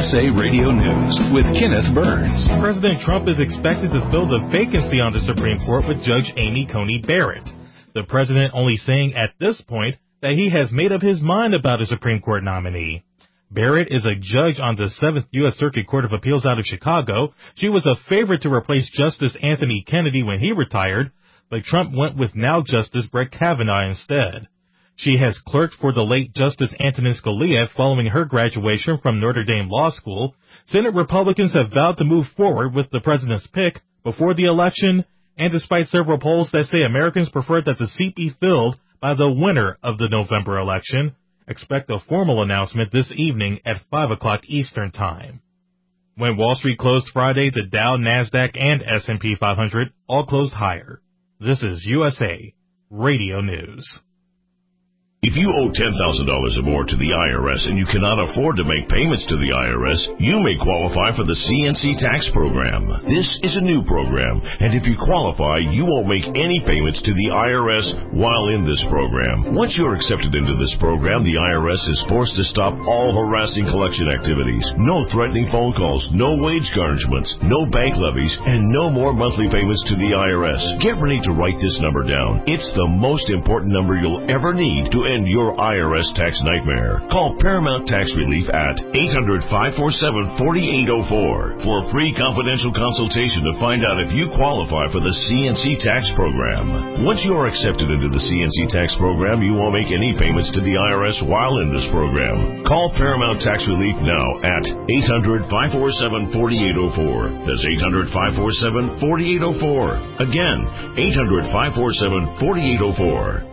USA Radio News with Kenneth Burns. President Trump is expected to fill the vacancy on the Supreme Court with Judge Amy Coney Barrett. The president only saying at this point that he has made up his mind about a Supreme Court nominee. Barrett is a judge on the 7th U.S. Circuit Court of Appeals out of Chicago. She was a favorite to replace Justice Anthony Kennedy when he retired, but Trump went with now Justice Brett Kavanaugh instead. She has clerked for the late Justice Antonin Scalia following her graduation from Notre Dame Law School. Senate Republicans have vowed to move forward with the president's pick before the election, and despite several polls that say Americans prefer that the seat be filled by the winner of the November election, expect a formal announcement this evening at 5 o'clock Eastern Time. When Wall Street closed Friday, the Dow, NASDAQ, and S&P 500 all closed higher. This is USA Radio News. If you owe $10,000 or more to the IRS and you cannot afford to make payments to the IRS, you may qualify for the CNC tax program. This is a new program, and if you qualify, you won't make any payments to the IRS while in this program. Once you're accepted into this program, the IRS is forced to stop all harassing collection activities. No threatening phone calls, no wage garnishments, no bank levies, and no more monthly payments to the IRS. Get ready to write this number down. It's the most important number you'll ever need to end your IRS tax nightmare. Call Paramount Tax Relief at 800-547-4804 for a free confidential consultation to find out if you qualify for the CNC tax program. Once you are accepted into the CNC tax program, you won't make any payments to the IRS while in this program. Call Paramount Tax Relief now at 800-547-4804. That's 800-547-4804. Again, 800-547-4804.